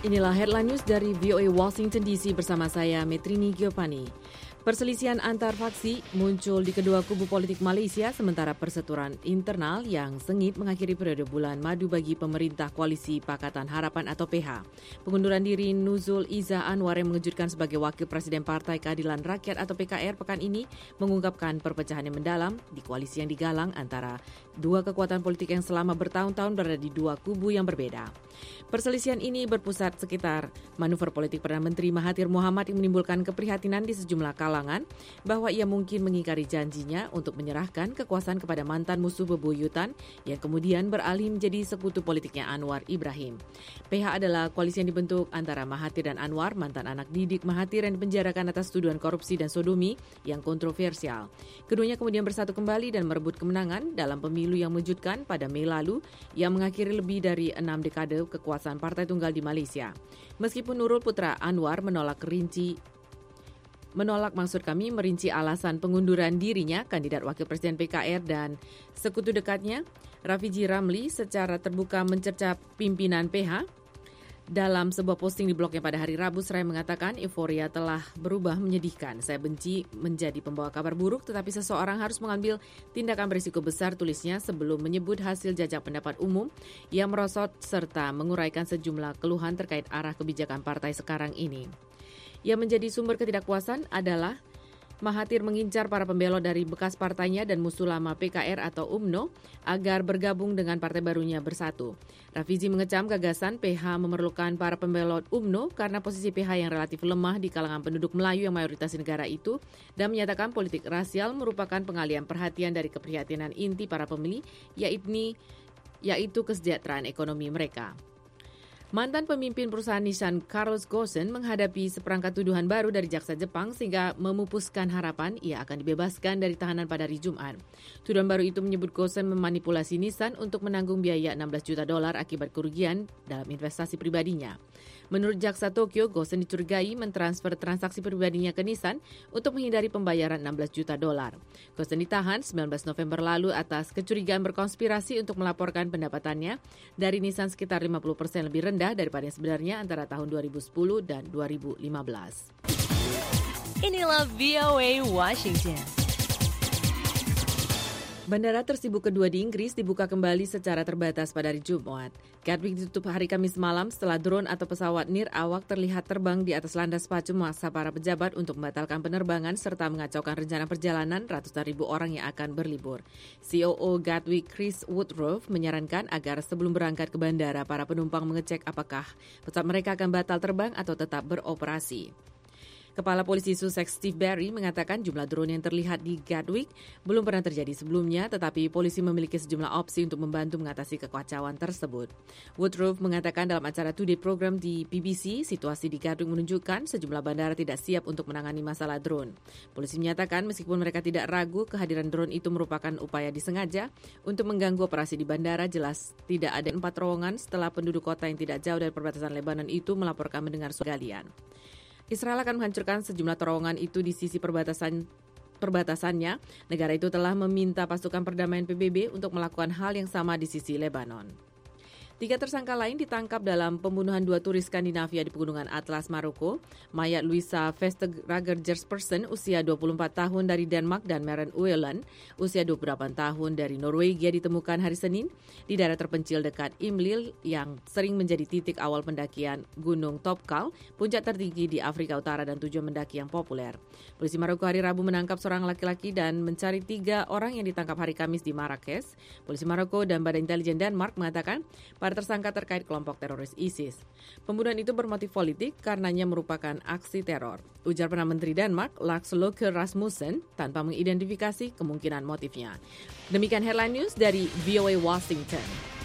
Inilah headline news dari VOA Washington DC bersama saya, Metrini Giovanni. Perselisihan antar faksi muncul di kedua kubu politik Malaysia sementara persetujuan internal yang sengit mengakhiri periode bulan madu bagi pemerintah Koalisi Pakatan Harapan atau PH. Pengunduran diri Nuzul Izzah Anwar yang mengejutkan sebagai Wakil Presiden Partai Keadilan Rakyat atau PKR pekan ini mengungkapkan perpecahan yang mendalam di koalisi yang digalang antara dua kekuatan politik yang selama bertahun-tahun berada di dua kubu yang berbeda. Perselisihan ini berpusat sekitar manuver politik Perdana Menteri Mahathir Mohamad yang menimbulkan keprihatinan di sejumlah kalangan bahwa ia mungkin mengingkari janjinya untuk menyerahkan kekuasaan kepada mantan musuh bebuyutan yang kemudian beralih menjadi sekutu politiknya Anwar Ibrahim. PH adalah koalisi yang dibentuk antara Mahathir dan Anwar, mantan anak didik Mahathir yang dipenjarakan atas tuduhan korupsi dan sodomi yang kontroversial. Keduanya kemudian bersatu kembali dan merebut kemenangan dalam pemilu yang mengejutkan pada Mei lalu yang mengakhiri lebih dari 6 dekade kekuasaan Partai Tunggal di Malaysia. Meskipun Nurul Putra Anwar merinci alasan pengunduran dirinya, kandidat wakil presiden PKR dan sekutu dekatnya, Rafiji Ramli secara terbuka mencerca pimpinan PH. Dalam sebuah posting di blognya pada hari Rabu, Seraya mengatakan euforia telah berubah menyedihkan. Saya benci menjadi pembawa kabar buruk, tetapi seseorang harus mengambil tindakan berisiko besar, tulisnya sebelum menyebut hasil jajak pendapat umum yang merosot serta menguraikan sejumlah keluhan terkait arah kebijakan partai sekarang ini. Yang menjadi sumber ketidakpuasan adalah Mahathir mengincar para pembelot dari bekas partainya dan musuh lama PKR atau UMNO agar bergabung dengan partai barunya Bersatu. Rafizi mengecam gagasan PH memerlukan para pembelot UMNO karena posisi PH yang relatif lemah di kalangan penduduk Melayu yang mayoritas negara itu dan menyatakan politik rasial merupakan pengalihan perhatian dari keprihatinan inti para pemilih yaitu kesejahteraan ekonomi mereka. Mantan pemimpin perusahaan Nissan Carlos Ghosn menghadapi seperangkat tuduhan baru dari jaksa Jepang sehingga memupuskan harapan ia akan dibebaskan dari tahanan pada hari Jumat. Tuduhan baru itu menyebut Ghosn memanipulasi Nissan untuk menanggung biaya $16 juta akibat kerugian dalam investasi pribadinya. Menurut jaksa Tokyo, Ghosn dicurigai mentransfer transaksi pribadinya ke Nissan untuk menghindari pembayaran $16 juta. Ghosn ditahan 19 November lalu atas kecurigaan berkonspirasi untuk melaporkan pendapatannya dari Nissan sekitar 50% lebih rendah daripada yang sebenarnya antara tahun 2010 dan 2015. Inilah VOA Washington. Bandara tersibuk kedua di Inggris dibuka kembali secara terbatas pada hari Jumat. Gatwick ditutup hari Kamis malam setelah drone atau pesawat nirawak terlihat terbang di atas landas pacu memaksa para pejabat untuk membatalkan penerbangan serta mengacaukan rencana perjalanan ratusan ribu orang yang akan berlibur. COO Gatwick Chris Woodruff menyarankan agar sebelum berangkat ke bandara, para penumpang mengecek apakah pesawat mereka akan batal terbang atau tetap beroperasi. Kepala Polisi Sussex Steve Barry mengatakan jumlah drone yang terlihat di Gatwick belum pernah terjadi sebelumnya, tetapi polisi memiliki sejumlah opsi untuk membantu mengatasi kekacauan tersebut. Woodruff mengatakan dalam acara Today program di BBC, situasi di Gatwick menunjukkan sejumlah bandara tidak siap untuk menangani masalah drone. Polisi menyatakan meskipun mereka tidak ragu kehadiran drone itu merupakan upaya disengaja untuk mengganggu operasi di bandara, jelas tidak ada 4 terowongan setelah penduduk kota yang tidak jauh dari perbatasan Lebanon itu melaporkan mendengar suara galian. Israel akan menghancurkan sejumlah terowongan itu di sisi perbatasannya. Negara itu telah meminta pasukan perdamaian PBB untuk melakukan hal yang sama di sisi Lebanon. 3 tersangka lain ditangkap dalam pembunuhan 2 turis Skandinavia di Pegunungan Atlas, Maroko. Mayat Louisa Vestager Jespersen, usia 24 tahun dari Denmark, dan Maren Ueland, usia 28 tahun dari Norwegia ditemukan hari Senin di daerah terpencil dekat Imlil yang sering menjadi titik awal pendakian Gunung Topkal, puncak tertinggi di Afrika Utara dan tujuan mendaki yang populer. Polisi Maroko hari Rabu menangkap seorang laki-laki dan mencari 3 orang yang ditangkap hari Kamis di Marrakesh. Polisi Maroko dan Badan Intelijen Denmark mengatakan para tersangka terkait kelompok teroris ISIS. Pembunuhan itu bermotif politik karenanya merupakan aksi teror, ujar Perdana Menteri Denmark Lars Løkke Rasmussen tanpa mengidentifikasi kemungkinan motifnya. Demikian headline news dari VOA Washington.